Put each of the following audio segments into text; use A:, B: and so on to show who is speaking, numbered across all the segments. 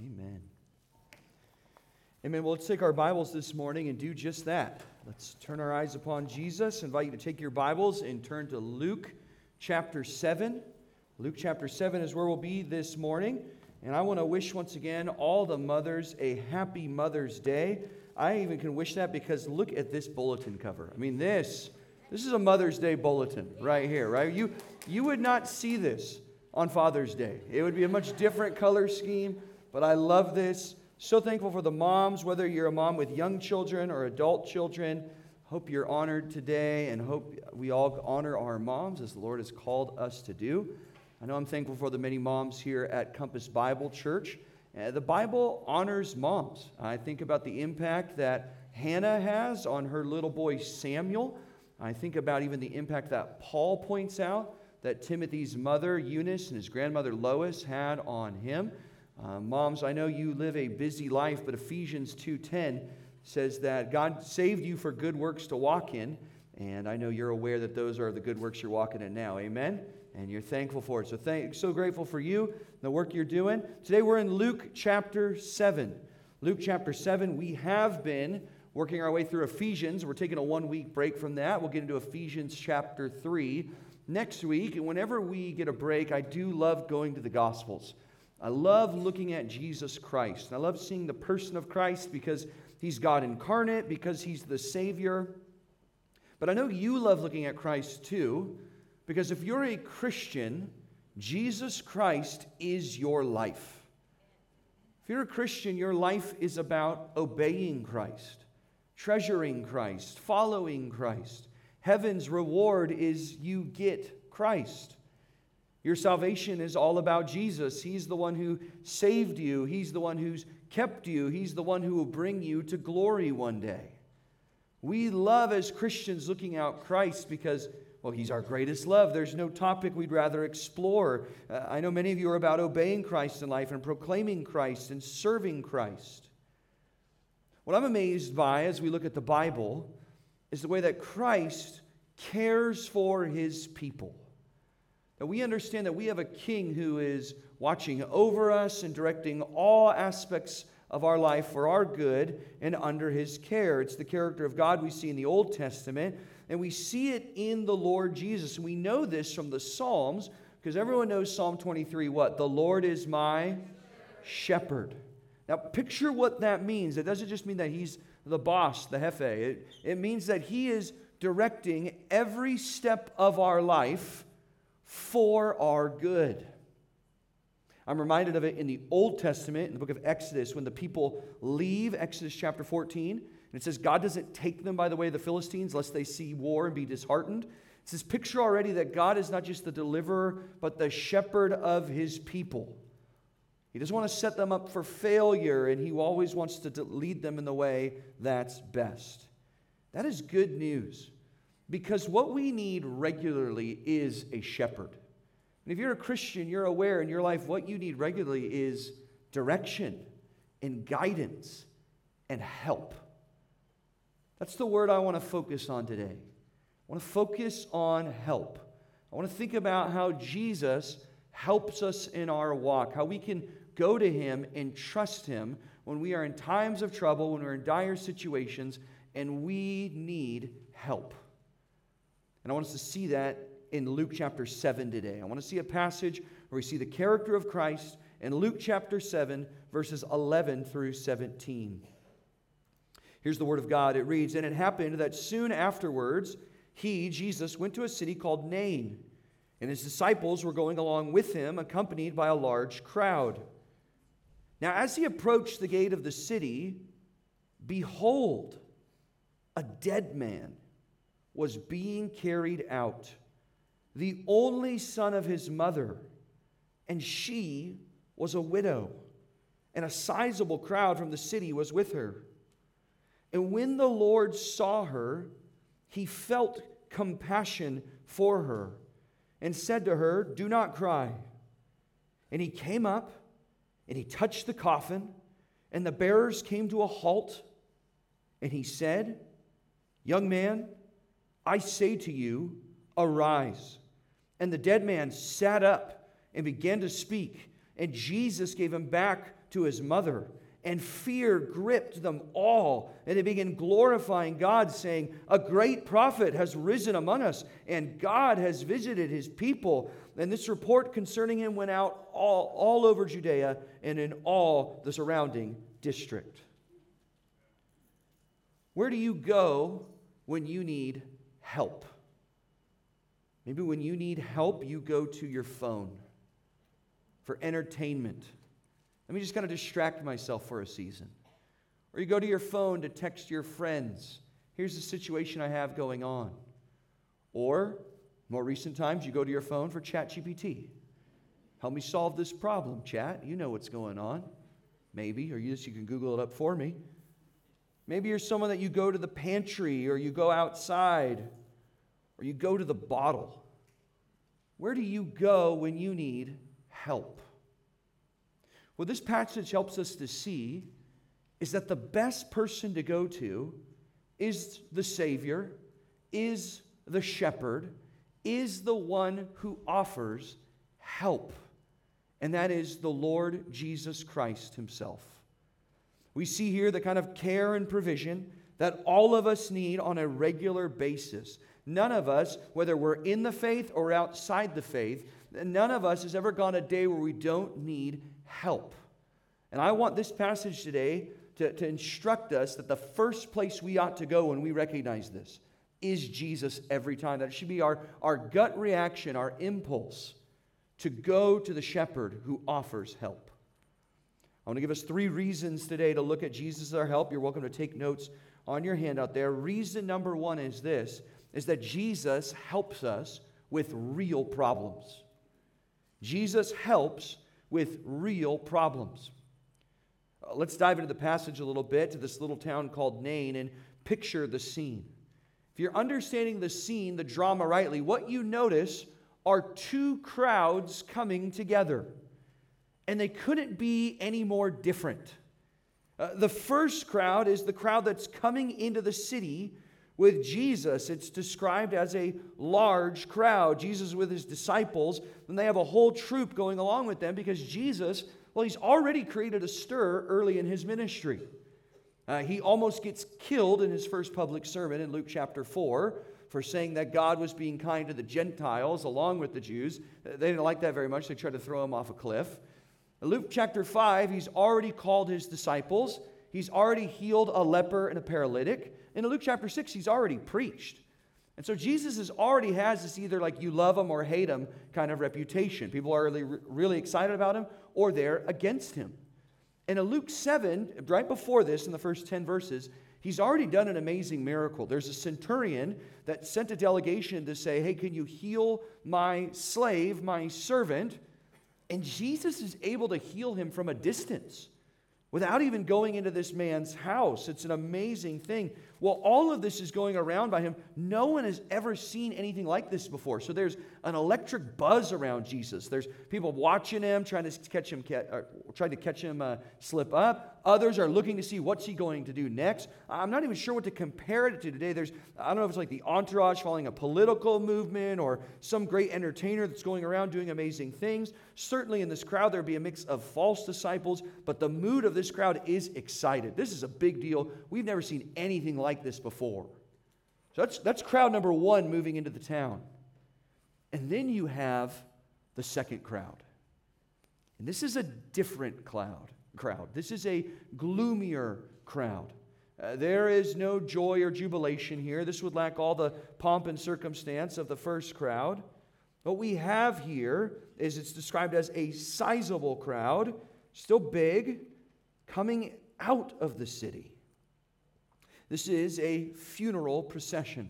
A: Amen. Amen. Well, let's take our Bibles this morning and do just that. Let's turn our eyes upon Jesus. I invite you to take your Bibles and turn to Luke chapter 7. Luke chapter 7 is where we'll be this morning. And I want to wish once again all the mothers a happy Mother's Day. I even can wish that because look at this bulletin cover. I mean, this is a Mother's Day bulletin right here, right? You would not see this on Father's Day. It would be a much different color scheme, but I love this. So thankful for the moms, whether you're a mom with young children or adult children. Hope you're honored today and hope we all honor our moms as the Lord has called us to do. I know I'm thankful for the many moms here at Compass Bible Church. The Bible honors moms. I think about the impact that Hannah has on her little boy Samuel. I think about even the impact that Paul points out that Timothy's mother Eunice and his grandmother Lois had on him. Moms, I know you live a busy life, but Ephesians 2:10 says that God saved you for good works to walk in, and I know you're aware that those are the good works you're walking in now. Amen? And you're thankful for it. So grateful for you, the work you're doing. Today we're in Luke chapter 7. Luke chapter 7, we have been working our way through Ephesians. We're taking a 1-week break from that. We'll get into Ephesians chapter 3 next week. And whenever we get a break, I do love going to the Gospels. I love looking at Jesus Christ. I love seeing the person of Christ because he's God incarnate, because he's the Savior. But I know you love looking at Christ too, because if you're a Christian, Jesus Christ is your life. If you're a Christian, your life is about obeying Christ, treasuring Christ, following Christ. Heaven's reward is you get Christ. Your salvation is all about Jesus. He's the one who saved you. He's the one who's kept you. He's the one who will bring you to glory one day. We love as Christians looking out Christ because, well, he's our greatest love. There's no topic we'd rather explore. I know many of you are about obeying Christ in life and proclaiming Christ and serving Christ. What I'm amazed by as we look at the Bible is the way that Christ cares for his people. That we understand that we have a king who is watching over us and directing all aspects of our life for our good and under his care. It's the character of God we see in the Old Testament, and we see it in the Lord Jesus. And we know this from the Psalms, because everyone knows Psalm 23, what? The Lord is my shepherd. Now, picture what that means. It doesn't just mean that he's the boss, the jefe. It means that he is directing every step of our life for our good. I'm reminded of it in the Old Testament, in the book of Exodus, when the people leave, Exodus chapter 14, and it says God doesn't take them by the way of the Philistines, lest they see war and be disheartened. It's this picture already that God is not just the deliverer, but the shepherd of his people. He doesn't want to set them up for failure, and he always wants to lead them in the way that's best. That is good news, because what we need regularly is a shepherd. And if you're a Christian, you're aware in your life what you need regularly is direction and guidance and help. That's the word I want to focus on today. I want to focus on help. I want to think about how Jesus helps us in our walk, how we can go to him and trust him when we are in times of trouble, when we're in dire situations, and we need help. And I want us to see that in Luke chapter 7 today. I want to see a passage where we see the character of Christ in Luke chapter 7, verses 11 through 17. Here's the word of God. It reads, "And it happened that soon afterwards, he, Jesus, went to a city called Nain, and his disciples were going along with him, accompanied by a large crowd. Now, as he approached the gate of the city, behold, a dead man was being carried out, the only son of his mother, and she was a widow, and a sizable crowd from the city was with her. And when the Lord saw her, he felt compassion for her, and said to her, 'Do not cry.' And he came up, and he touched the coffin, and the bearers came to a halt. And he said, 'Young man, I say to you, arise.' And the dead man sat up and began to speak. And Jesus gave him back to his mother. And fear gripped them all. And they began glorifying God, saying, "A great prophet has risen among us, and God has visited his people." And this report concerning him went out all over Judea and in all the surrounding district. Where do you go when you need help? Maybe when you need help, you go to your phone for entertainment. Let me just kind of distract myself for a season. Or you go to your phone to text your friends. Here's the situation I have going on. Or, more recent times, you go to your phone for ChatGPT. Help me solve this problem, chat. You know what's going on. Maybe, or you can Google it up for me. Maybe you're someone that you go to the pantry, or you go outside, or you go to the bottle. Where do you go when you need help? What this passage helps us to see is that the best person to go to is the Savior, is the shepherd, is the one who offers help. And that is the Lord Jesus Christ himself. We see here the kind of care and provision that all of us need on a regular basis. None of us, whether we're in the faith or outside the faith, none of us has ever gone a day where we don't need help. And I want this passage today to instruct us that the first place we ought to go when we recognize this is Jesus every time. That should be our gut reaction, our impulse to go to the shepherd who offers help. I want to give us 3 reasons today to look at Jesus as our help. You're welcome to take notes on your handout there. Reason number 1 is this, is that Jesus helps us with real problems. Jesus helps with real problems. Let's dive into the passage a little bit, to this little town called Nain, and picture the scene. If you're understanding the scene, the drama rightly, what you notice are 2 crowds coming together. And they couldn't be any more different. The first crowd is the crowd that's coming into the city with Jesus. It's described as a large crowd. Jesus with his disciples, and they have a whole troop going along with them because Jesus, well, he's already created a stir early in his ministry. He almost gets killed in his first public sermon in Luke chapter 4 for saying that God was being kind to the Gentiles along with the Jews. They didn't like that very much. They tried to throw him off a cliff. In Luke chapter 5, he's already called his disciples. He's already healed a leper and a paralytic. In Luke chapter 6, he's already preached. And so Jesus already has this either like you love him or hate him kind of reputation. People are really excited about him or they're against him. And in Luke 7, right before this, in the first 10 verses, he's already done an amazing miracle. There's a centurion that sent a delegation to say, hey, can you heal my slave, my servant? And Jesus is able to heal him from a distance without even going into this man's house. It's an amazing thing. Well, all of this is going around by him. No one has ever seen anything like this before. So there's an electric buzz around Jesus. There's people watching him, trying to catch him slip up. Others are looking to see what's he going to do next. I'm not even sure what to compare it to today. I don't know if it's like the entourage following a political movement or some great entertainer that's going around doing amazing things. Certainly in this crowd, there'd be a mix of false disciples, but the mood of this crowd is excited. This is a big deal. We've never seen anything like this before. So that's crowd number 1 moving into the town. And then you have the second crowd. And this is a different crowd. This is a gloomier crowd. There is no joy or jubilation here. This would lack all the pomp and circumstance of the first crowd. What we have here is it's described as a sizable crowd, still big, coming out of the city. This is a funeral procession.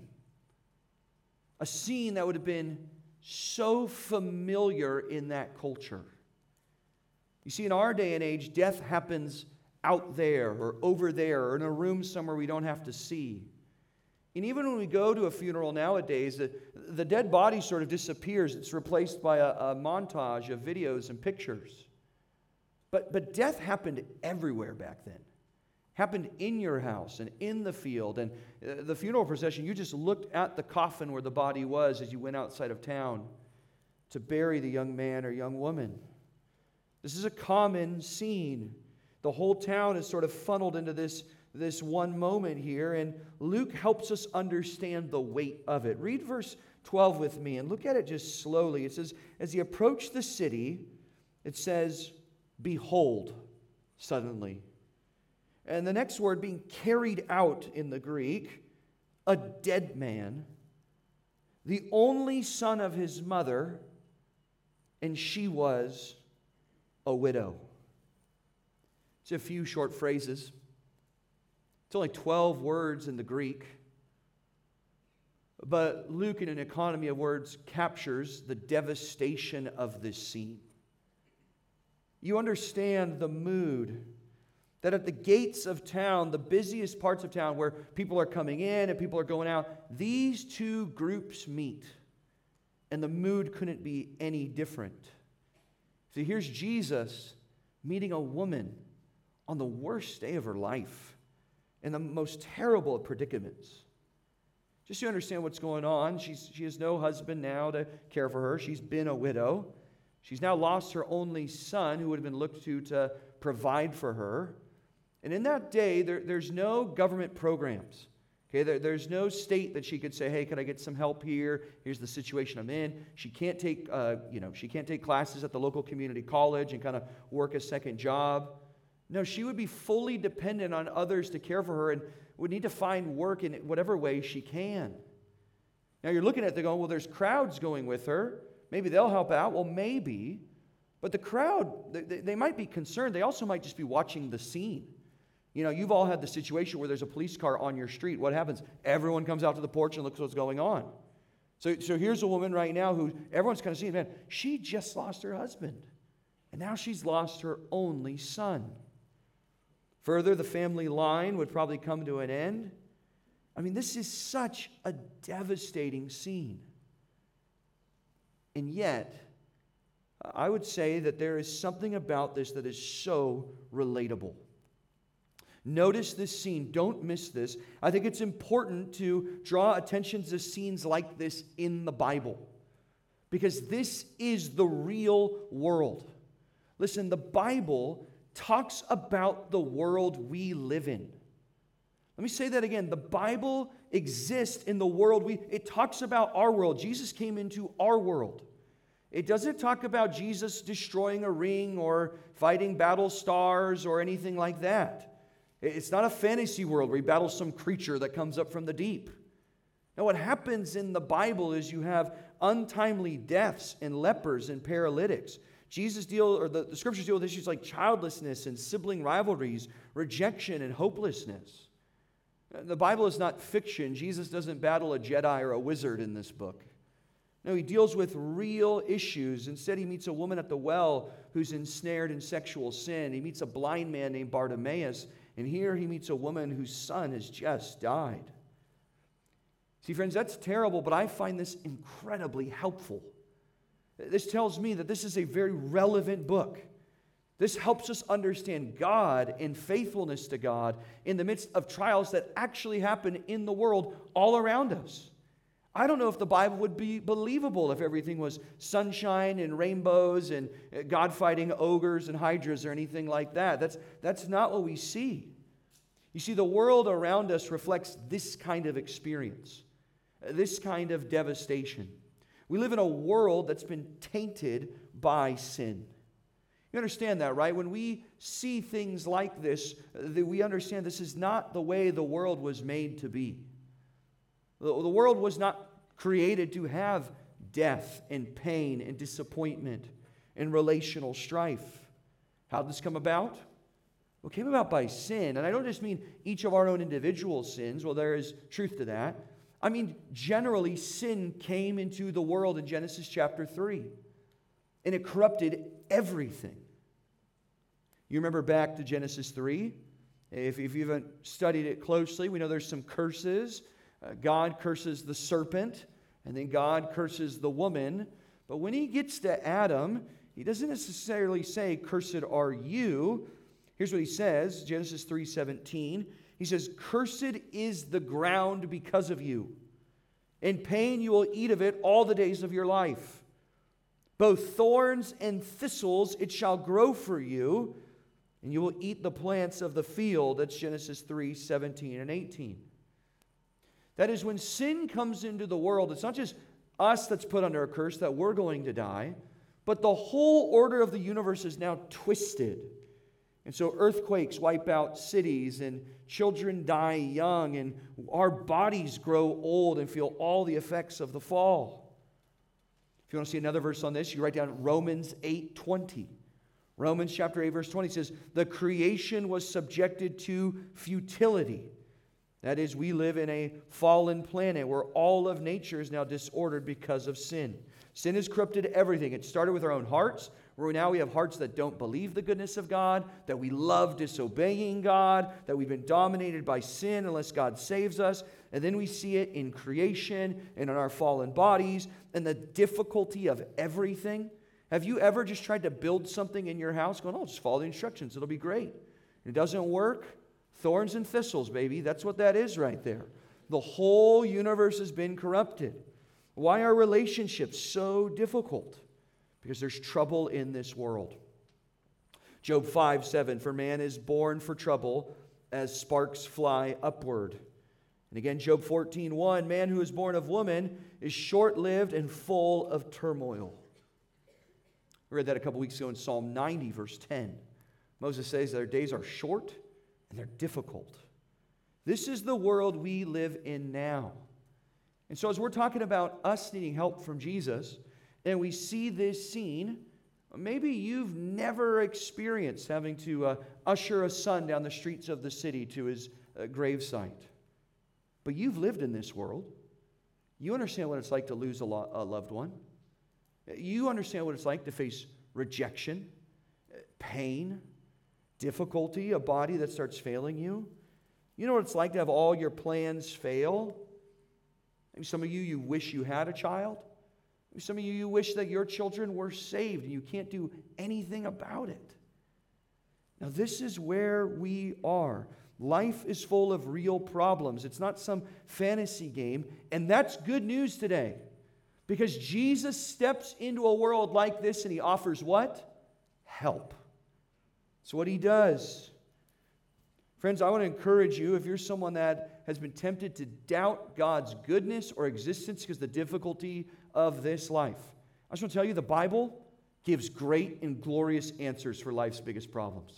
A: A scene that would have been so familiar in that culture. You see, in our day and age, death happens out there or over there or in a room somewhere we don't have to see. And even when we go to a funeral nowadays, the dead body sort of disappears. It's replaced by a montage of videos and pictures. But death happened everywhere back then. Happened in your house and in the field. And the funeral procession, you just looked at the coffin where the body was as you went outside of town to bury the young man or young woman. This is a common scene. The whole town is sort of funneled into this one moment here, and Luke helps us understand the weight of it. Read verse 12 with me and look at it just slowly. It says, as he approached the city, it says, behold, suddenly. And the next word, being carried out in the Greek, a dead man, the only son of his mother, and she was a widow. It's a few short phrases. It's only 12 words in the Greek. But Luke, in an economy of words, captures the devastation of this scene. You understand the mood that at the gates of town, the busiest parts of town where people are coming in and people are going out, these two groups meet. And the mood couldn't be any different. See, here's Jesus meeting a woman on the worst day of her life in the most terrible of predicaments. Just so you understand what's going on, she has no husband now to care for her. She's been a widow. She's now lost her only son who would have been looked to provide for her. And in that day, there's no government programs. Okay, there's no state that she could say, hey, can I get some help here? Here's the situation I'm in. She can't take, she can't take classes at the local community college and kind of work a second job. No, she would be fully dependent on others to care for her and would need to find work in whatever way she can. Now you're looking at it going, well, there's crowds going with her. Maybe they'll help out. Well, maybe. But the crowd, they might be concerned. They also might just be watching the scene. You know, you've all had the situation where there's a police car on your street. What happens? Everyone comes out to the porch and looks what's going on. So here's a woman right now who everyone's kind of seeing, man, she just lost her husband. And now she's lost her only son. Further, the family line would probably come to an end. I mean, this is such a devastating scene. And yet, I would say that there is something about this that is so relatable. Notice this scene. Don't miss this. I think it's important to draw attention to scenes like this in the Bible, because this is the real world. Listen, the Bible talks about the world we live in. Let me say that again. The Bible exists in the world it talks about our world. Jesus came into our world. It doesn't talk about Jesus destroying a ring or fighting battle stars or anything like that. It's not a fantasy world where he battles some creature that comes up from the deep. Now, what happens in the Bible is you have untimely deaths and lepers and paralytics. The scriptures deal with issues like childlessness and sibling rivalries, rejection and hopelessness. The Bible is not fiction. Jesus doesn't battle a Jedi or a wizard in this book. No, he deals with real issues. Instead, he meets a woman at the well who's ensnared in sexual sin. He meets a blind man named Bartimaeus. And here he meets a woman whose son has just died. See, friends, that's terrible, but I find this incredibly helpful. This tells me that this is a very relevant book. This helps us understand God and faithfulness to God in the midst of trials that actually happen in the world all around us. I don't know if the Bible would be believable if everything was sunshine and rainbows and God fighting ogres and hydras or anything like that. That's not what we see. You see, the world around us reflects this kind of experience, this kind of devastation. We live in a world that's been tainted by sin. You understand that, right? When we see things like this, we understand this is not the way the world was made to be. The world was not created to have death and pain and disappointment and relational strife. How did this come about? Well, it came about by sin. And I don't just mean each of our own individual sins. Well, there is truth to that. I mean, generally, sin came into the world in Genesis chapter 3. And it corrupted everything. You remember back to Genesis 3? If you haven't studied it closely, we know there's some curses. God curses the serpent, and then God curses the woman. But when he gets to Adam, he doesn't necessarily say, "Cursed are you." Here's what he says, Genesis 3:17. He says, "Cursed is the ground because of you. In pain you will eat of it all the days of your life. Both thorns and thistles it shall grow for you, and you will eat the plants of the field. That's Genesis 3, 17 and 18. That is, when sin comes into the world, it's not just us that's put under a curse, that we're going to die, but the whole order of the universe is now twisted. And so earthquakes wipe out cities, and children die young, and our bodies grow old and feel all the effects of the fall. If you want to see another verse on this, you write down Romans 8:20. Romans chapter 8, verse 20 says, the creation was subjected to futility. That is, we live in a fallen planet where all of nature is now disordered because of sin. Sin has corrupted everything. It started with our own hearts, where now we have hearts that don't believe the goodness of God, that we love disobeying God, that we've been dominated by sin unless God saves us. And then we see it in creation and in our fallen bodies and the difficulty of everything. Have you ever just tried to build something in your house going, oh, just follow the instructions, it'll be great. It doesn't work. Thorns and thistles, baby. That's what that is right there. The whole universe has been corrupted. Why are relationships so difficult? Because there's trouble in this world. Job 5:7, for man is born for trouble as sparks fly upward. And again, Job 14:1, man who is born of woman is short-lived and full of turmoil. We read that a couple weeks ago in Psalm 90, verse 10. Moses says their days are short and they're difficult. This is the world we live in now. And so as we're talking about us needing help from Jesus, and we see this scene, maybe you've never experienced having to usher a son down the streets of the city to his gravesite. But you've lived in this world. You understand what it's like to lose a loved one. You understand what it's like to face rejection, pain, difficulty, a body that starts failing you. You know what it's like to have all your plans fail. Maybe some of you wish you had a child. Maybe some of you wish that your children were saved and you can't do anything about it. Now this is where we are. Life is full of real problems. It's not some fantasy game, and that's good news today. Because Jesus steps into a world like this and he offers what? Help. That's what he does. Friends, I want to encourage you, if you're someone that has been tempted to doubt God's goodness or existence because of the difficulty of this life, I just want to tell you the Bible gives great and glorious answers for life's biggest problems.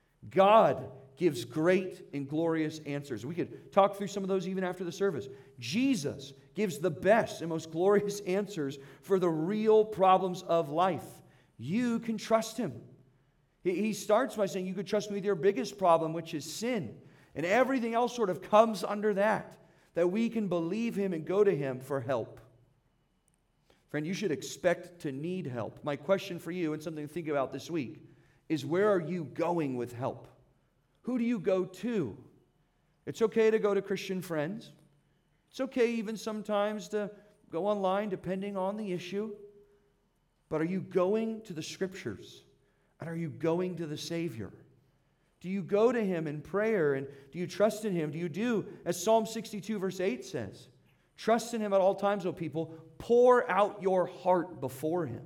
A: God gives great and glorious answers. We could talk through some of those even after the service. Jesus gives the best and most glorious answers for the real problems of life. You can trust him. He starts by saying you could trust me with your biggest problem, which is sin. And everything else sort of comes under that we can believe him and go to him for help. Friend, you should expect to need help. My question for you, and something to think about this week, is where are you going with help? Who do you go to? It's okay to go to Christian friends. It's okay even sometimes to go online depending on the issue. But are you going to the Scriptures? And are you going to the Savior? Do you go to him in prayer? And do you trust in him? Do you do, as Psalm 62 verse 8 says, trust in him at all times, O people. Pour out your heart before him.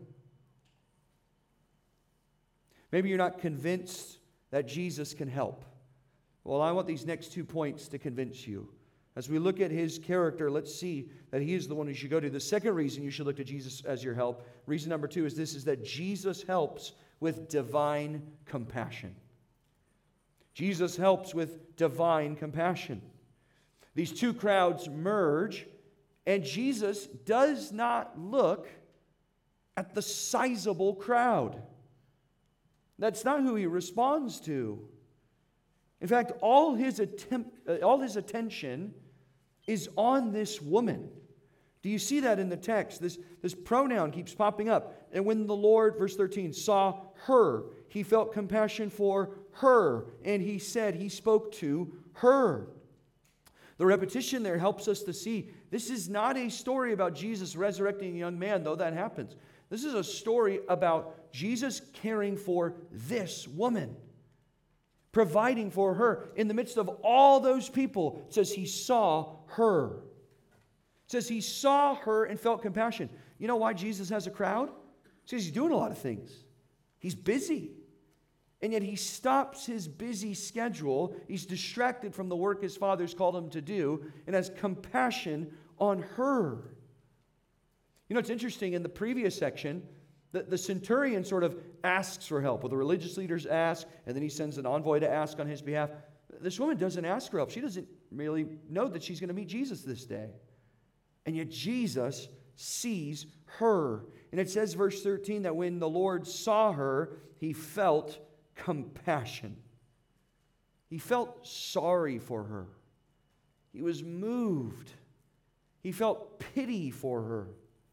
A: Maybe you're not convinced that Jesus can help. Well, I want these next 2 points to convince you. As we look at his character, let's see that he is the one you should go to. The second reason you should look to Jesus as your help, reason number 2 is this, is that Jesus helps with divine compassion. Jesus helps with divine compassion. These two crowds merge, and Jesus does not look at the sizable crowd. That's not who he responds to. In fact, all his attention is on this woman. Do you see that in the text? This pronoun keeps popping up. And when the Lord, verse 13, saw her, he felt compassion for her. And he spoke to her. The repetition there helps us to see this is not a story about Jesus resurrecting a young man, though that happens. This is a story about Jesus caring for this woman, providing for her. In the midst of all those people, it says he saw her. It says he saw her and felt compassion. You know why Jesus has a crowd? He's doing a lot of things. He's busy. And yet he stops his busy schedule. He's distracted from the work his Father's called him to do and has compassion on her. You know, it's interesting. In the previous section, the centurion sort of asks for help. Well, the religious leaders ask, and then he sends an envoy to ask on his behalf. This woman doesn't ask for help. She doesn't really know that she's going to meet Jesus this day. And yet Jesus sees her. And it says, verse 13, that when the Lord saw her, he felt compassion. He felt sorry for her. He was moved. He felt pity for her.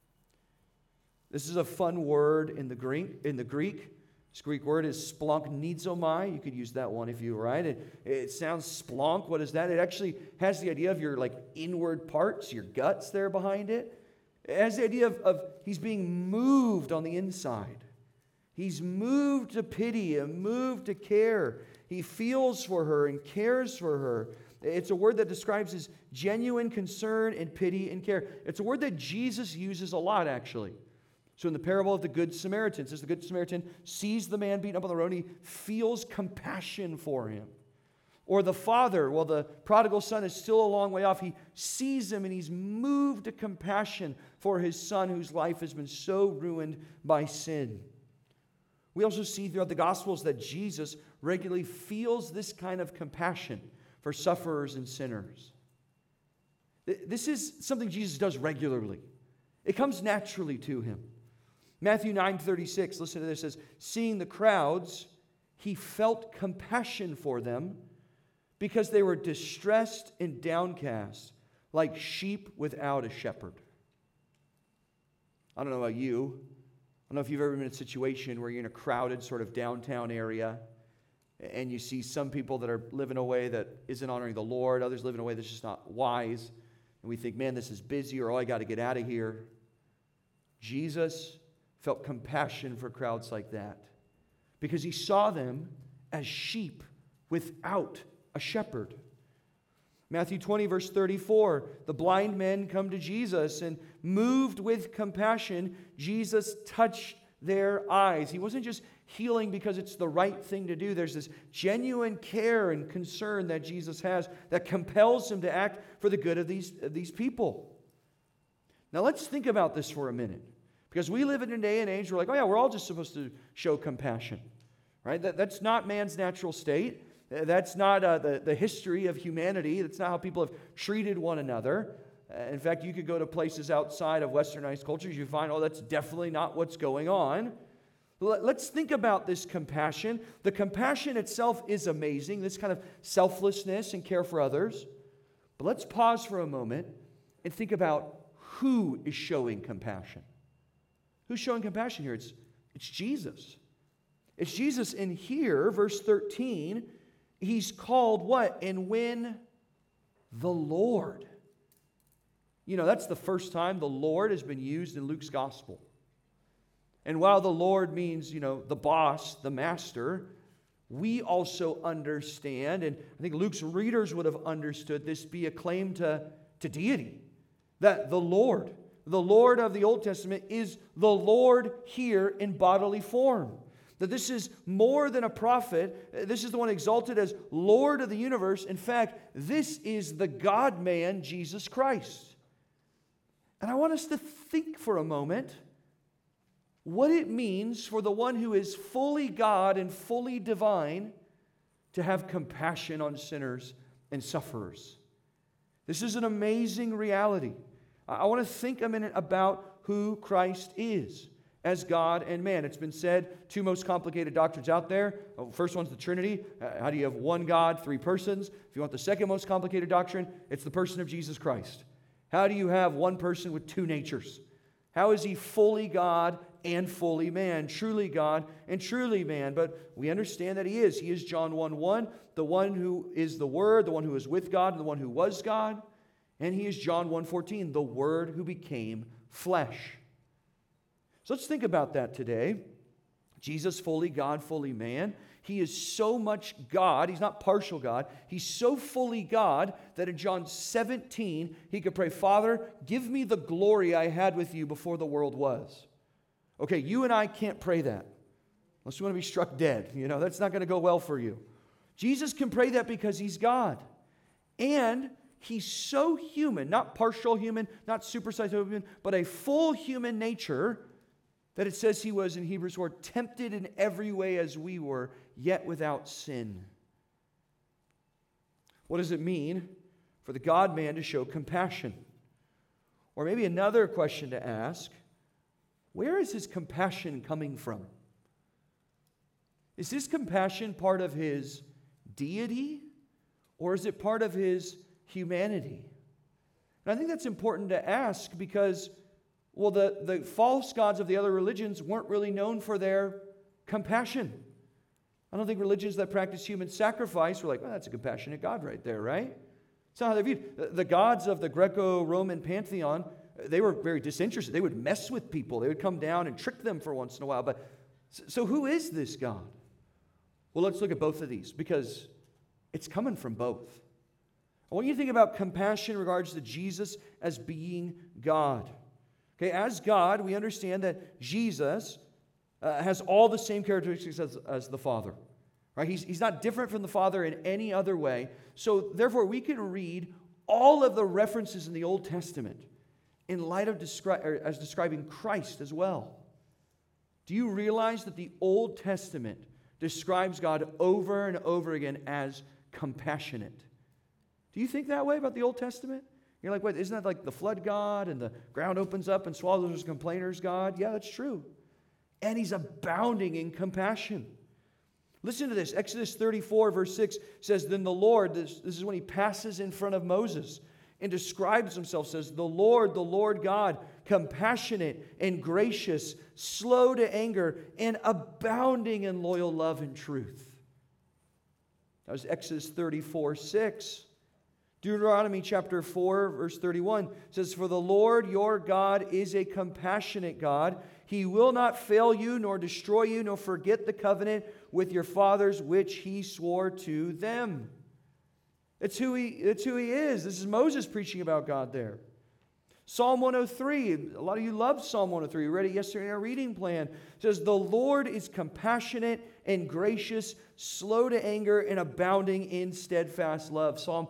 A: This is a fun word in the Greek. This Greek word is splanchnizomai. You could use that one if you were right. It sounds splonk. What is that? It actually has the idea of your inward parts, your guts there behind it. It has the idea of he's being moved on the inside. He's moved to pity and moved to care. He feels for her and cares for her. It's a word that describes his genuine concern and pity and care. It's a word that Jesus uses a lot, actually. So in the parable of the Good Samaritan, it says the Good Samaritan sees the man beaten up on the road and he feels compassion for him. Or the father, well, the prodigal son is still a long way off. He sees him and he's moved to compassion for his son whose life has been so ruined by sin. We also see throughout the Gospels that Jesus regularly feels this kind of compassion for sufferers and sinners. This is something Jesus does regularly. It comes naturally to him. Matthew 9:36, listen to this, it says, seeing the crowds, he felt compassion for them because they were distressed and downcast like sheep without a shepherd. I don't know about you. I don't know if you've ever been in a situation where you're in a crowded sort of downtown area and you see some people that are living a way that isn't honoring the Lord, others live in a way that's just not wise, and we think, man, this is busy, or oh, I got to get out of here. Jesus felt compassion for crowds like that because he saw them as sheep without a shepherd. Matthew 20, verse 34, the blind men come to Jesus, and moved with compassion, Jesus touched their eyes. He wasn't just healing because it's the right thing to do. There's this genuine care and concern that Jesus has that compels him to act for the good of these people. Now let's think about this for a minute. Because we live in a day and age where we're we're all just supposed to show compassion. Right? That's not man's natural state. That's not the history of humanity. That's not how people have treated one another. In fact, you could go to places outside of westernized cultures, you find, that's definitely not what's going on. Let's think about this compassion. The compassion itself is amazing, this kind of selflessness and care for others. But let's pause for a moment and think about who is showing compassion. Who's showing compassion here? It's Jesus. It's Jesus. In here, verse 13, he's called what? And when the Lord. That's the first time the Lord has been used in Luke's gospel. And while the Lord means, the boss, the master, we also understand, and I think Luke's readers would have understood this be a claim to deity. That the Lord of the Old Testament is the Lord here in bodily form. That this is more than a prophet. This is the one exalted as Lord of the universe. In fact, this is the God-man, Jesus Christ. And I want us to think for a moment what it means for the one who is fully God and fully divine to have compassion on sinners and sufferers. This is an amazing reality. I want to think a minute about who Christ is as God and man. It's been said, two most complicated doctrines out there. First one's the Trinity. How do you have one God, three persons? If you want the second most complicated doctrine, it's the person of Jesus Christ. How do you have one person with two natures? How is he fully God and fully man, truly God and truly man? But we understand that he is. He is John 1:1, the one who is the Word, the one who is with God, and the one who was God. And he is John 1:14, the Word who became flesh. So let's think about that today. Jesus, fully God, fully man. He is so much God. He's not partial God. He's so fully God that in John 17, he could pray, Father, give me the glory I had with you before the world was. Okay, you and I can't pray that unless you want to be struck dead. That's not going to go well for you. Jesus can pray that because he's God. And he's so human, not partial human, not supersized human, but a full human nature that it says he was in Hebrews 4, tempted in every way as we were, yet without sin. What does it mean for the God-man to show compassion? Or maybe another question to ask, where is his compassion coming from? Is his compassion part of his deity, or is it part of his humanity? And I think that's important to ask because, well, the false gods of the other religions weren't really known for their compassion. I don't think religions that practice human sacrifice were like, well, that's a compassionate God right there, right? That's not how they're viewed. The gods of the Greco-Roman pantheon, they were very disinterested. They would mess with people. They would come down and trick them for once in a while. But so who is this God? Well, let's look at both of these because it's coming from both. I want you to think about compassion in regards to Jesus as being God. Okay, as God, we understand that Jesus has all the same characteristics as the Father. Right? He's not different from the Father in any other way. So, therefore, we can read all of the references in the Old Testament in light of as describing Christ as well. Do you realize that the Old Testament describes God over and over again as compassionate? Do you think that way about the Old Testament? You're like, wait, isn't that like the flood God and the ground opens up and swallows those complainers God? Yeah, that's true. And he's abounding in compassion. Listen to this. Exodus 34 verse 6 says, then the Lord, this is when he passes in front of Moses and describes himself, says, the Lord God, compassionate and gracious, slow to anger, and abounding in loyal love and truth. That was Exodus 34 6. Deuteronomy chapter 4, verse 31 says, for the Lord your God is a compassionate God. He will not fail you, nor destroy you, nor forget the covenant with your fathers, which he swore to them. It's who he is. This is Moses preaching about God there. Psalm 103, a lot of you love Psalm 103. We read it yesterday in our reading plan. It says, the Lord is compassionate and gracious, slow to anger, and abounding in steadfast love. Psalm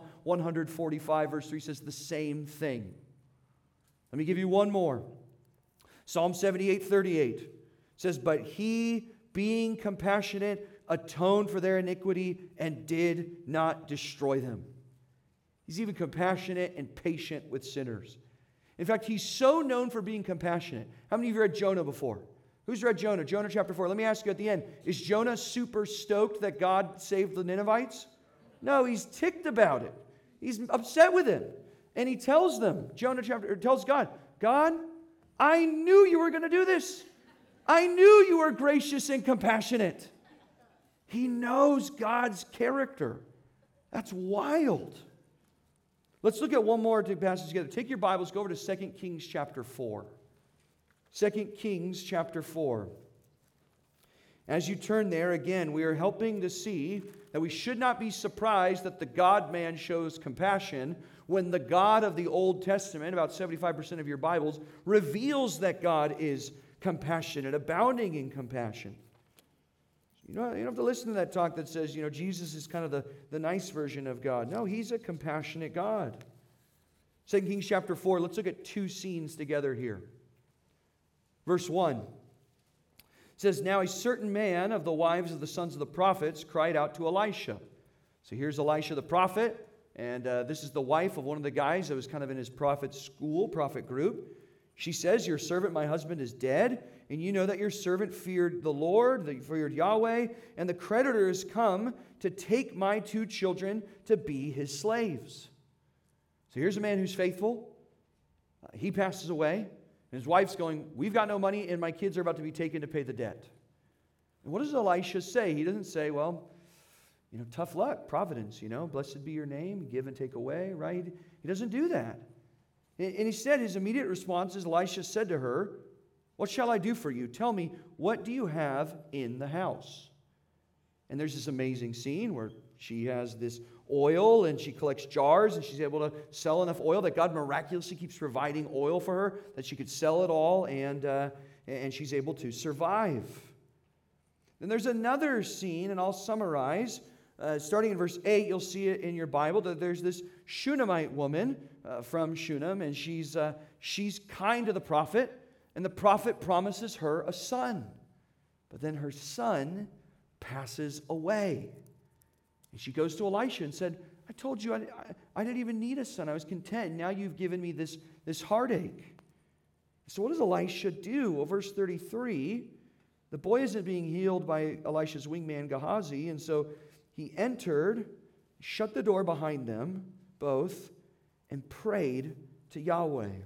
A: 145, verse 3 says the same thing. Let me give you one more. Psalm 78:38 says, but he, being compassionate, atoned for their iniquity and did not destroy them. He's even compassionate and patient with sinners. In fact, he's so known for being compassionate. How many of you read Jonah before? Who's read Jonah? Jonah chapter 4. Let me ask you at the end, is Jonah super stoked that God saved the Ninevites? No, he's ticked about it. He's upset with him. And he tells them, tells God, God, I knew you were going to do this. I knew you were gracious and compassionate. He knows God's character. That's wild. Let's look at one more passage together. Take your Bibles, go over to 2 Kings chapter 4. 2 Kings chapter 4. As you turn there, again, we are helping to see that we should not be surprised that the God-man shows compassion when the God of the Old Testament, about 75% of your Bibles, reveals that God is compassionate, abounding in compassion. You don't have to listen to that talk that says, Jesus is kind of the nice version of God. No, he's a compassionate God. 2 Kings chapter 4, let's look at two scenes together here. Verse 1 says, now a certain man of the wives of the sons of the prophets cried out to Elisha. So here's Elisha the prophet, and this is the wife of one of the guys that was kind of in his prophet school, prophet group. She says, your servant, my husband, is dead, and you know that your servant feared the Lord, feared Yahweh, and the creditor has come to take my 2 children to be his slaves. So here's a man who's faithful. He passes away, and his wife's going, we've got no money, and my kids are about to be taken to pay the debt. And what does Elisha say? He doesn't say, well, tough luck, providence, blessed be your name, give and take away, right? He doesn't do that. And instead, his immediate response is, Elisha said to her, what shall I do for you? Tell me, what do you have in the house? And there's this amazing scene where she has this oil and she collects jars and she's able to sell enough oil that God miraculously keeps providing oil for her that she could sell it all. And and she's able to survive. Then there's another scene, and I'll summarize. Starting in verse 8, you'll see it in your Bible, that there's this Shunammite woman from Shunem, and she's kind to the prophet, and the prophet promises her a son. But then her son passes away. And she goes to Elisha and said, I told you I didn't even need a son. I was content. Now you've given me this heartache. So what does Elisha do? Well, verse 33, the boy isn't being healed by Elisha's wingman Gehazi, and so he entered, shut the door behind them both, and prayed to Yahweh. And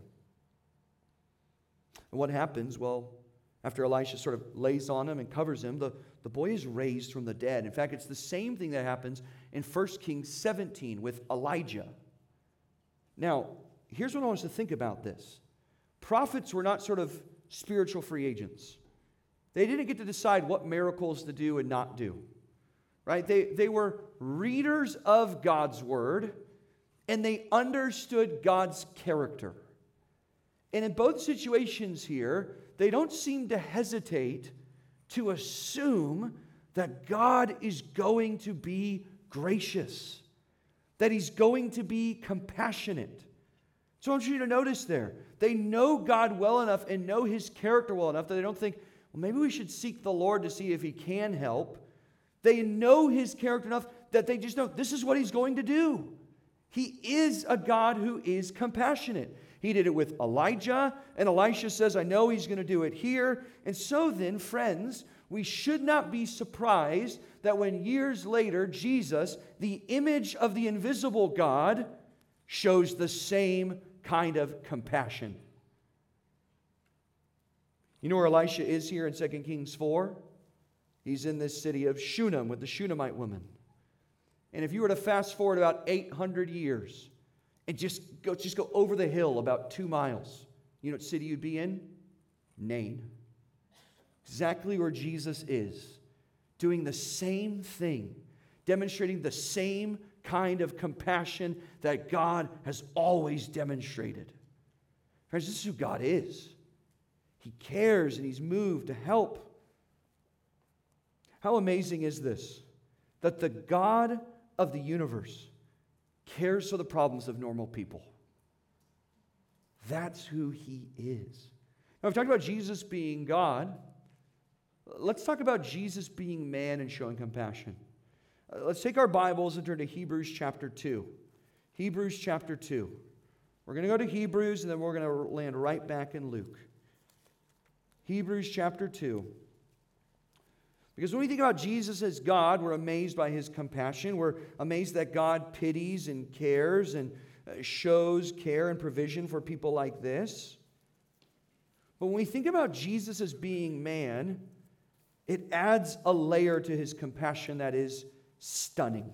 A: what happens? Well, after Elisha sort of lays on him and covers him, the boy is raised from the dead. In fact, it's the same thing that happens in 1 Kings 17 with Elijah. Now, here's what I want us to think about this. Prophets were not sort of spiritual free agents. They didn't get to decide what miracles to do and not do. Right? They were readers of God's word, and they understood God's character. And in both situations here, they don't seem to hesitate to assume that God is going to be gracious, that He's going to be compassionate. So I want you to notice there, they know God well enough and know His character well enough that they don't think, well, maybe we should seek the Lord to see if He can help. They know His character enough that they just know this is what He's going to do. He is a God who is compassionate. He did it with Elijah, and Elisha says, I know He's going to do it here. And so then, friends, we should not be surprised that when years later, Jesus, the image of the invisible God, shows the same kind of compassion. You know where Elisha is here in 2 Kings 4? He's in this city of Shunem with the Shunammite woman. And if you were to fast forward about 800 years and just go over the hill about 2 miles, you know what city you'd be in? Nain. Exactly where Jesus is, doing the same thing, demonstrating the same kind of compassion that God has always demonstrated. Friends, this is who God is. He cares and He's moved to help. How amazing is this? That the God of the universe cares for the problems of normal people. That's who He is. Now, we've talked about Jesus being God. Let's talk about Jesus being man and showing compassion. Let's take our Bibles and turn to Hebrews chapter 2. Hebrews chapter 2. We're going to go to Hebrews and then we're going to land right back in Luke. Hebrews chapter 2. Because when we think about Jesus as God, we're amazed by His compassion. We're amazed that God pities and cares and shows care and provision for people like this. But when we think about Jesus as being man, it adds a layer to His compassion that is stunning.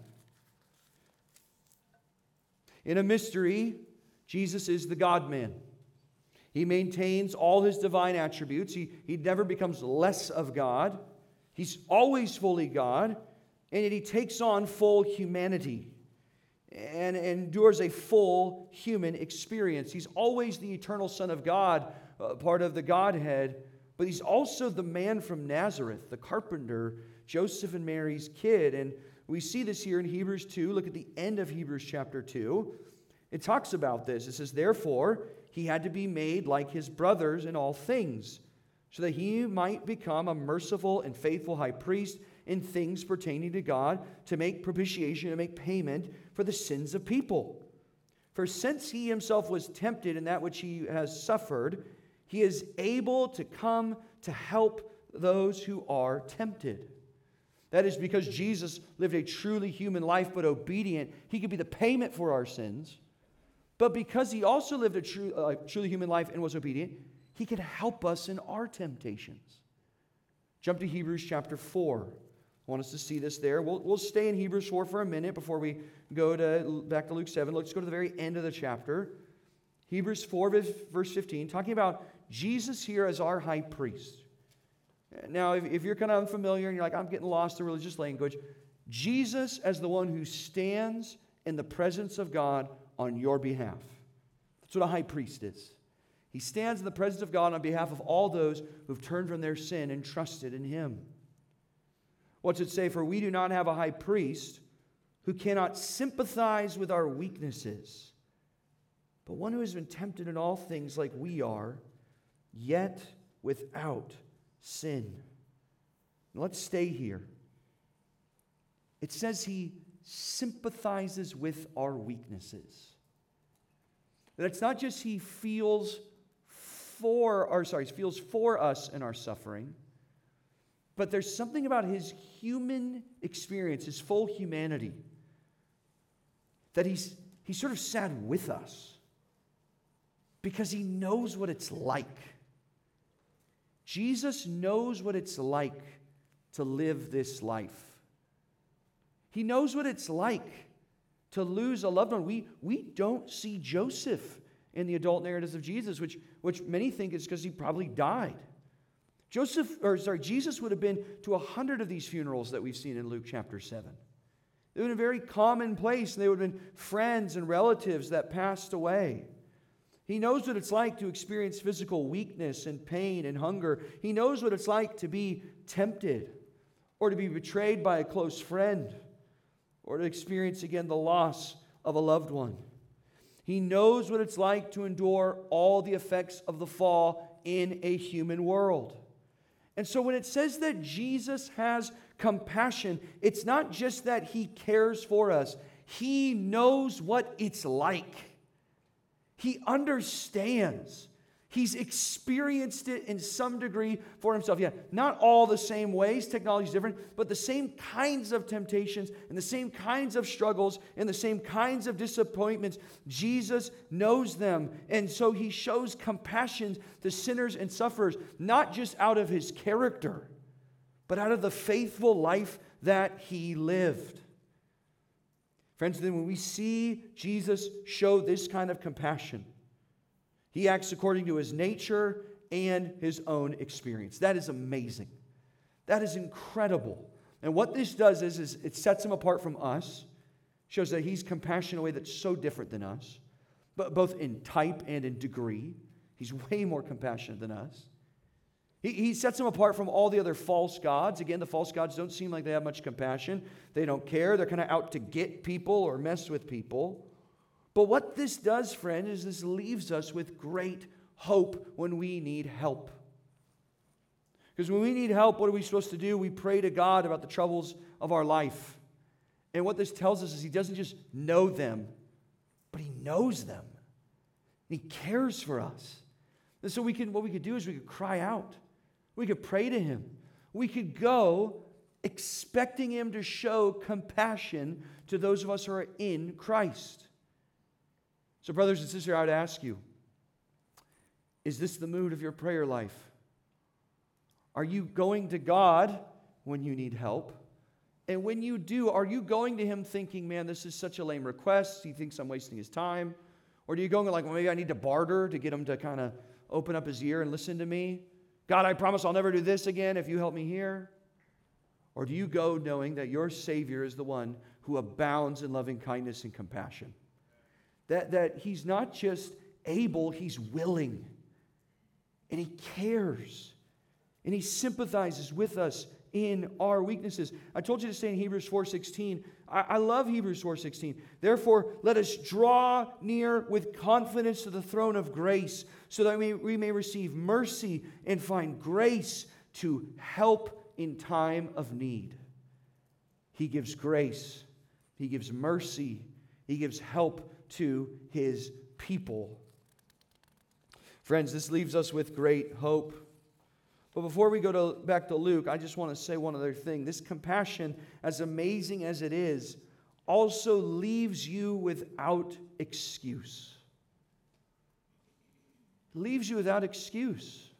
A: In a mystery, Jesus is the God-man. He maintains all His divine attributes. He never becomes less of God. He's always fully God, and yet He takes on full humanity and endures a full human experience. He's always the eternal Son of God, part of the Godhead, but He's also the man from Nazareth, the carpenter, Joseph and Mary's kid. And we see this here in Hebrews 2. Look at the end of Hebrews chapter 2. It talks about this. It says, therefore, He had to be made like His brothers in all things, so that He might become a merciful and faithful high priest in things pertaining to God, to make propitiation and make payment for the sins of people. For since He Himself was tempted in that which He has suffered, He is able to come to help those who are tempted. That is because Jesus lived a truly human life, but obedient. He could be the payment for our sins. But because He also lived a truly human life and was obedient, He can help us in our temptations. Jump to Hebrews chapter 4. I want us to see this there. We'll stay in Hebrews 4 for a minute before we go back to Luke 7. Let's go to the very end of the chapter. Hebrews 4, verse 15, talking about Jesus here as our high priest. Now, if you're kind of unfamiliar and you're like, I'm getting lost in religious language, Jesus as the one who stands in the presence of God on your behalf. That's what a high priest is. He stands in the presence of God on behalf of all those who've turned from their sin and trusted in Him. What's it say? For we do not have a high priest who cannot sympathize with our weaknesses, but one who has been tempted in all things like we are, yet without sin. Let's stay here. It says He sympathizes with our weaknesses. That it's not just He feels for us in our suffering, but there's something about His human experience, His full humanity, that He's sort of sad with us because He knows what it's like. Jesus knows what it's like to live this life. He knows what it's like to lose a loved one. We don't see Joseph in the adult narratives of Jesus, which many think is because he probably died. Jesus would have been to 100 of these funerals that we've seen in Luke chapter 7. They would have been very commonplace, and they would have been friends and relatives that passed away. He knows what it's like to experience physical weakness and pain and hunger. He knows what it's like to be tempted or to be betrayed by a close friend or to experience again the loss of a loved one. He knows what it's like to endure all the effects of the fall in a human world. And so when it says that Jesus has compassion, it's not just that He cares for us. He knows what it's like. He understands. He's experienced it in some degree for Himself. Yeah, not all the same ways. Technology is different. But the same kinds of temptations and the same kinds of struggles and the same kinds of disappointments. Jesus knows them. And so He shows compassion to sinners and sufferers, not just out of His character, but out of the faithful life that He lived. Friends, then when we see Jesus show this kind of compassion, He acts according to His nature and His own experience. That is amazing. That is incredible. And what this does is it sets Him apart from us, shows that He's compassionate in a way that's so different than us, but both in type and in degree. He's way more compassionate than us. He sets Him apart from all the other false gods. Again, the false gods don't seem like they have much compassion. They don't care. They're kind of out to get people or mess with people. But what this does, friend, is this leaves us with great hope when we need help. Because when we need help, what are we supposed to do? We pray to God about the troubles of our life. And what this tells us is He doesn't just know them, but He knows them. And He cares for us. And so what we could do is we could cry out. We could pray to Him. We could go expecting Him to show compassion to those of us who are in Christ. So, brothers and sisters, I would ask you, is this the mood of your prayer life? Are you going to God when you need help? And when you do, are you going to Him thinking, man, this is such a lame request, He thinks I'm wasting His time? Or do you go like, well, maybe I need to barter to get Him to kind of open up His ear and listen to me? God, I promise I'll never do this again if you help me here. Or do you go knowing that your Savior is the one who abounds in loving kindness and compassion? That He's not just able, He's willing. And He cares. And He sympathizes with us in our weaknesses. I told you to say in Hebrews 4:16. I love Hebrews 4:16. Therefore, let us draw near with confidence to the throne of grace, so that we may receive mercy and find grace to help in time of need. He gives grace. He gives mercy. He gives help to His people. Friends, this leaves us with great hope. But before we go back to Luke, I just want to say one other thing. This compassion, as amazing as it is, also leaves you without excuse. Leaves you without excuse.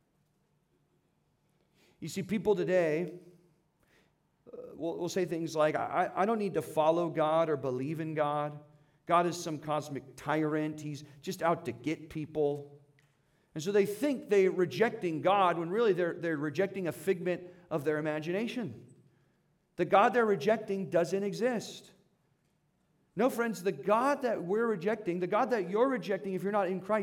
A: You see, people today will say things like, I don't need to follow God or believe in God. God is some cosmic tyrant. He's just out to get people. And so they think they're rejecting God when really they're rejecting a figment of their imagination. The God they're rejecting doesn't exist. No, friends, the God that we're rejecting, the God that you're rejecting if you're not in Christ,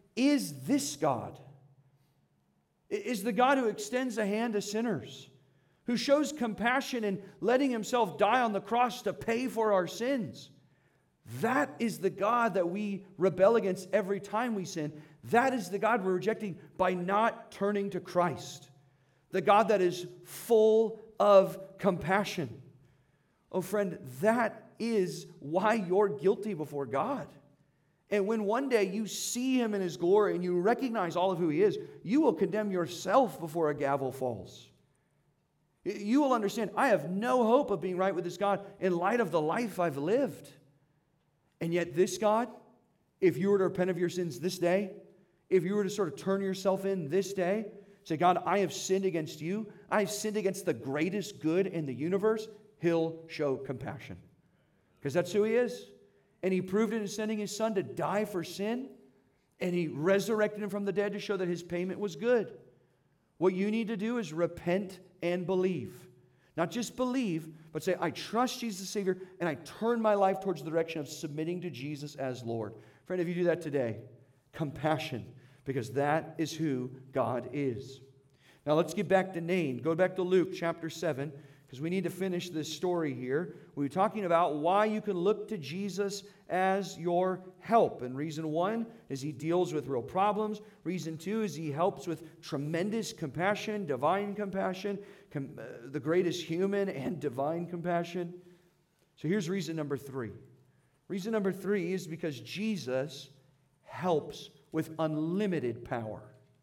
A: is this God. Is the God who extends a hand to sinners, who shows compassion in letting himself die on the cross to pay for our sins. That is the God that we rebel against every time we sin. That is the God we're rejecting by not turning to Christ. The God that is full of compassion. Oh, friend, that is why you're guilty before God. And when one day you see him in his glory and you recognize all of who he is, you will condemn yourself before a gavel falls. You will understand, I have no hope of being right with this God in light of the life I've lived. And yet this God, if you were to repent of your sins this day, if you were to sort of turn yourself in this day, say, God, I have sinned against you. I have sinned against the greatest good in the universe. He'll show compassion. Because that's who he is. And he proved it in sending his son to die for sin. And he resurrected him from the dead to show that his payment was good. What you need to do is repent and believe. Not just believe, but say, I trust Jesus as Savior, and I turn my life towards the direction of submitting to Jesus as Lord. Friend, if you do that today, compassion, because that is who God is. Now let's get back to Nain. Go back to Luke chapter 7, because we need to finish this story here. We were talking about why you can look to Jesus as your help. And reason one is he deals with real problems. Reason two is he helps with tremendous compassion, divine compassion, the greatest human and divine compassion. So here's reason number three. Reason number three is because Jesus helps with unlimited power.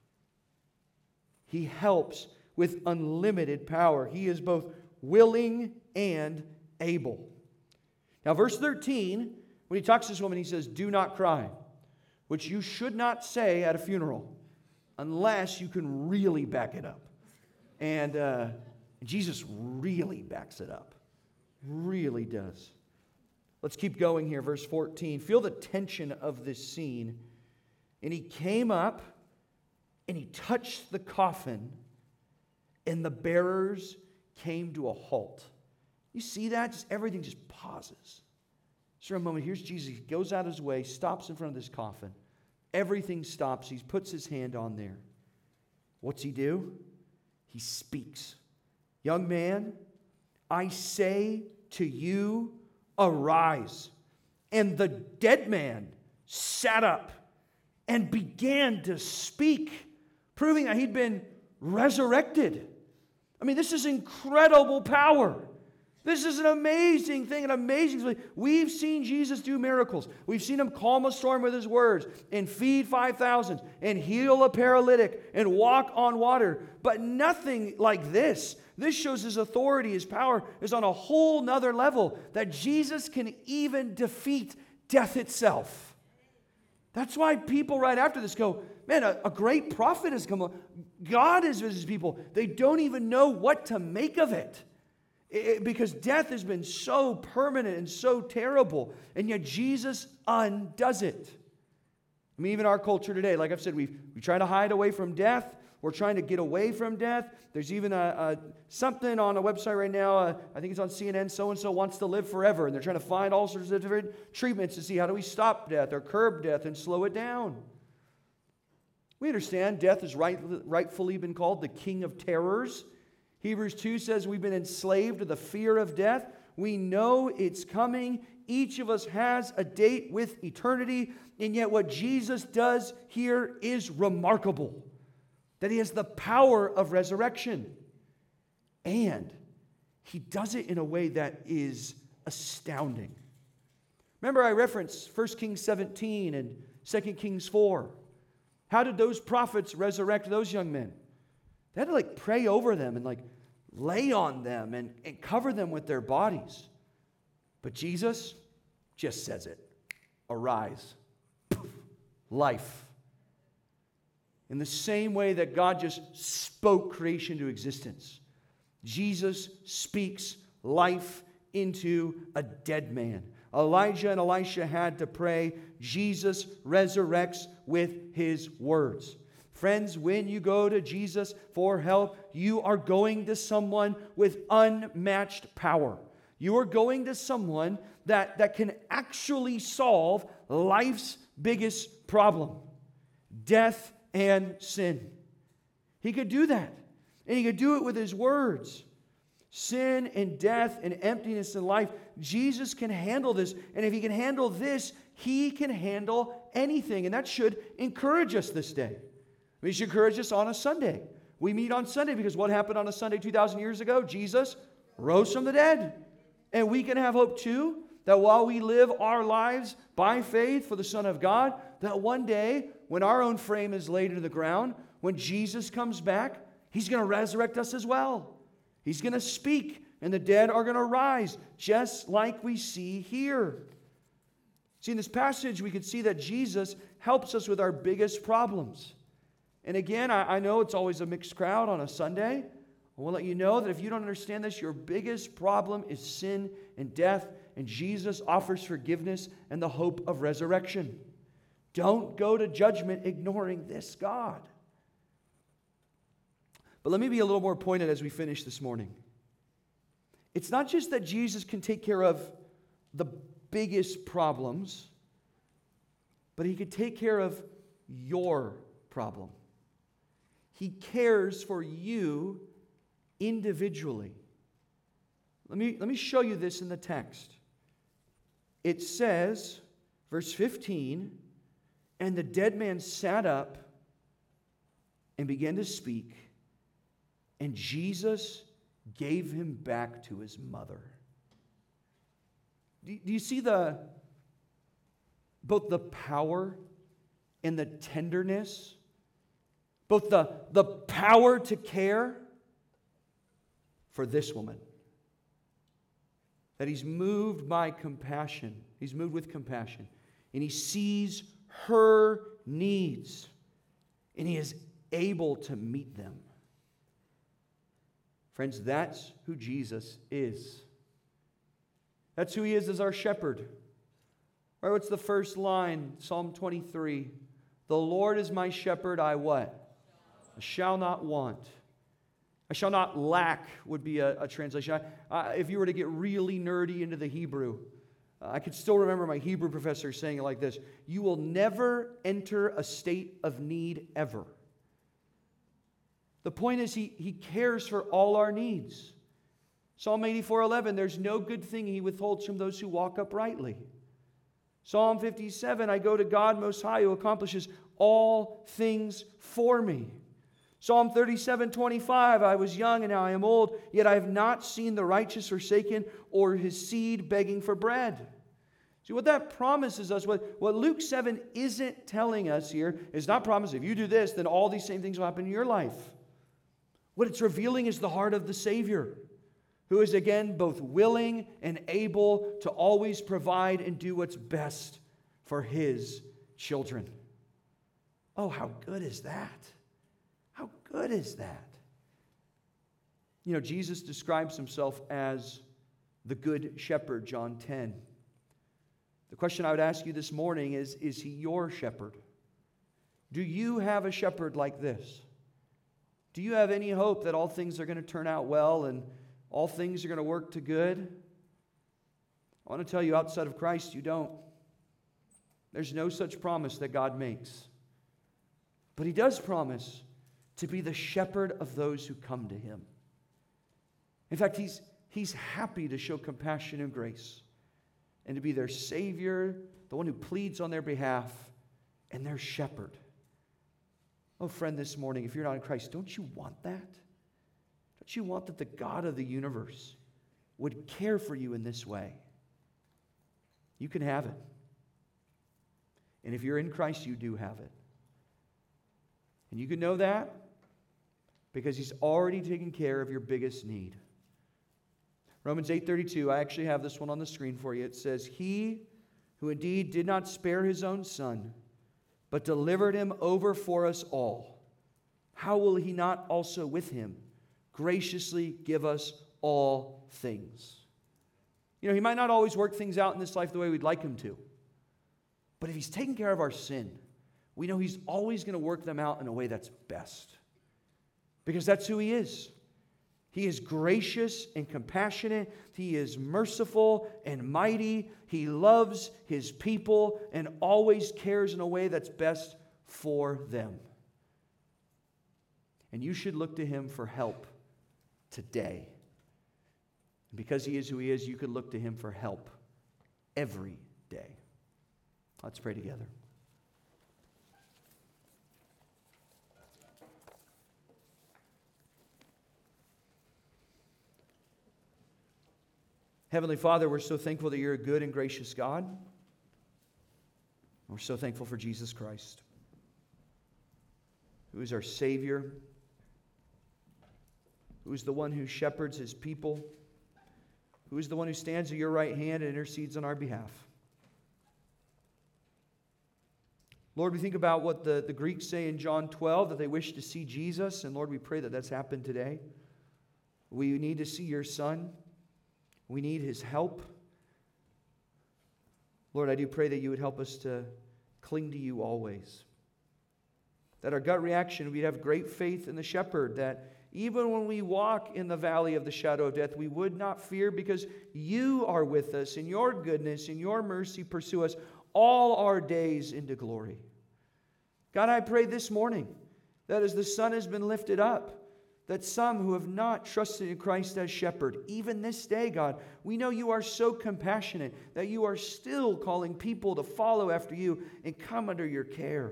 A: He helps with unlimited power. He is both willing and able. Now, verse 13, when he talks to this woman, he says, do not cry, which you should not say at a funeral unless you can really back it up. And Jesus really backs it up. Really does. Let's keep going here. Verse 14. Feel the tension of this scene. And he came up and he touched the coffin, and the bearers came to a halt. You see that? Just everything just pauses. Just for a moment, here's Jesus. He goes out of his way, stops in front of this coffin. Everything stops. He puts his hand on there. What's he do? He speaks. Young man, I say to you, arise. And the dead man sat up and began to speak, proving that he'd been resurrected. I mean, this is incredible power. This is an amazing thing, an amazing thing. We've seen Jesus do miracles. We've seen him calm a storm with his words and feed 5,000 and heal a paralytic and walk on water. But nothing like this. This shows his authority, his power is on a whole nother level, that Jesus can even defeat death itself. That's why people right after this go, man, a great prophet has come. God has visited people. They don't even know what to make of it. Because death has been so permanent and so terrible, and yet Jesus undoes it. I mean, even our culture today, like I've said, we try to hide away from death. We're trying to get away from death. There's even something on a website right now, I think it's on CNN, so-and-so wants to live forever, and they're trying to find all sorts of different treatments to see how do we stop death or curb death and slow it down. We understand death has rightfully been called the king of terrors. Hebrews 2 says we've been enslaved to the fear of death. We know it's coming. Each of us has a date with eternity. And yet what Jesus does here is remarkable. That he has the power of resurrection. And he does it in a way that is astounding. Remember I referenced 1 Kings 17 and 2 Kings 4. How did those prophets resurrect those young men? They had to pray over them and lay on them and cover them with their bodies. But Jesus just says it. Arise. Life. In the same way that God just spoke creation to existence, Jesus speaks life into a dead man. Elijah and Elisha had to pray. Jesus resurrects with his words. Friends, when you go to Jesus for help, you are going to someone with unmatched power. You are going to someone that can actually solve life's biggest problem. death and sin. He could do that. And He could do it with His words. Sin and death and emptiness in life, Jesus can handle this. And if He can handle this, He can handle anything. And that should encourage us this day. It should encourage us on a Sunday. We meet on Sunday because what happened on a Sunday 2,000 years ago? Jesus rose from the dead. And we can have hope too, that while we live our lives by faith for the Son of God, that one day when our own frame is laid into the ground, when Jesus comes back, He's going to resurrect us as well. He's going to speak, and the dead are going to rise, just like we see here. See, in this passage, we could see that Jesus helps us with our biggest problems. And again, I know it's always a mixed crowd on a Sunday. I want to let you know that if you don't understand this, your biggest problem is sin and death, and Jesus offers forgiveness and the hope of resurrection. Don't go to judgment ignoring this God. But let me be a little more pointed as we finish this morning. It's not just that Jesus can take care of the biggest problems, but He could take care of your problem. He cares for you individually. Let me show you this in the text. It says, verse 15, and the dead man sat up and began to speak, and Jesus gave him back to his mother. Do you see both the power and the tenderness, both the power to care for this woman? That He's moved by compassion. He's moved with compassion. And He sees her needs. And He is able to meet them. Friends, that's who Jesus is. That's who He is as our shepherd. All right, what's the first line? Psalm 23. The Lord is my shepherd, I what? I shall not want. I shall not lack would be a translation. If you were to get really nerdy into the Hebrew, I could still remember my Hebrew professor saying it like this: you will never enter a state of need ever. The point is he cares for all our needs. Psalm 84:11, there's no good thing He withholds from those who walk uprightly. Psalm 57, I go to God Most High who accomplishes all things for me. Psalm 37:25, I was young and now I am old, yet I have not seen the righteous forsaken or his seed begging for bread. See, what that promises us, what Luke 7 isn't telling us here, is not promise if you do this, then all these same things will happen in your life. What it's revealing is the heart of the Savior, who is again both willing and able to always provide and do what's best for His children. Oh, how good is that? How good is that? You know, Jesus describes Himself as the Good Shepherd, John 10. The question I would ask you this morning is He your shepherd? Do you have a shepherd like this? Do you have any hope that all things are going to turn out well and all things are going to work to good? I want to tell you, outside of Christ, you don't. There's no such promise that God makes. But He does promise to be the shepherd of those who come to Him. In fact, He's happy to show compassion and grace and to be their Savior, the one who pleads on their behalf, and their shepherd. Oh, friend, this morning, if you're not in Christ, don't you want that? Don't you want that the God of the universe would care for you in this way? You can have it. And if you're in Christ, you do have it. And you can know that because He's already taken care of your biggest need. Romans 8:32, I actually have this one on the screen for you. It says, He who indeed did not spare His own Son, but delivered Him over for us all, how will He not also with Him graciously give us all things? You know, He might not always work things out in this life the way we'd like Him to. But if He's taken care of our sin, we know He's always going to work them out in a way that's best. Because that's who He is. He is gracious and compassionate. He is merciful and mighty. He loves His people and always cares in a way that's best for them. And you should look to him for help today. And because he is who he is, you could look to him for help every day. Let's pray together. Heavenly Father, we're so thankful that you're a good and gracious God. We're so thankful for Jesus Christ, who is our Savior, who is the one who shepherds his people, who is the one who stands at your right hand and intercedes on our behalf. Lord, we think about what the Greeks say in John 12, that they wish to see Jesus, and Lord, we pray that that's happened today. We need to see your Son. We need his help. Lord, I do pray that you would help us to cling to you always. That our gut reaction, we'd have great faith in the shepherd, that even when we walk in the valley of the shadow of death, we would not fear because you are with us, and your goodness and your mercy pursue us all our days into glory. God, I pray this morning that as the Son has been lifted up, that some who have not trusted in Christ as shepherd, even this day, God, we know you are so compassionate that you are still calling people to follow after you and come under your care.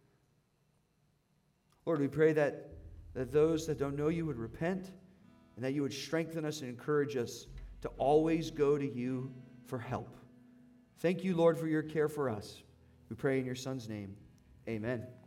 A: Lord, we pray that those that don't know you would repent and that you would strengthen us and encourage us to always go to you for help. Thank you, Lord, for your care for us. We pray in your Son's name. Amen.